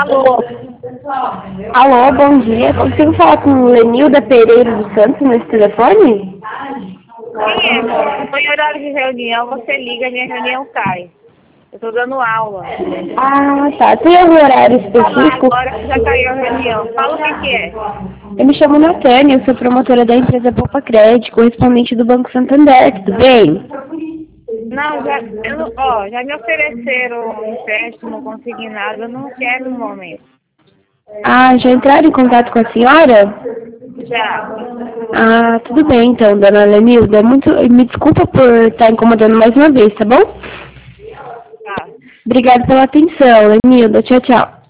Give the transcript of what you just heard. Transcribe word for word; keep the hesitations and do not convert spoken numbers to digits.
Alô? Alô, bom dia. Consigo falar com o Lenilda Pereira dos Santos nesse telefone? Quem é, moça? Estou em horário de reunião, você liga, minha reunião cai. Eu estou dando aula. Ah, tá. Tem algum horário Falar específico? agora que já caiu a reunião. Fala o que, que é. Eu me chamo Natânia, eu sou promotora da empresa Poupa Crédito, correspondente do Banco Santander, tudo bem? Não, já, eu não- ó, já me ofereceram um empréstimo consignado, eu não quero no momento. Ah, já entraram em contato com a senhora? Já. Ah, tudo bem então, dona Lenilda. Muito, me desculpa por estar incomodando mais uma vez, tá bom? Tá. Obrigada pela atenção, Lenilda. Tchau, tchau.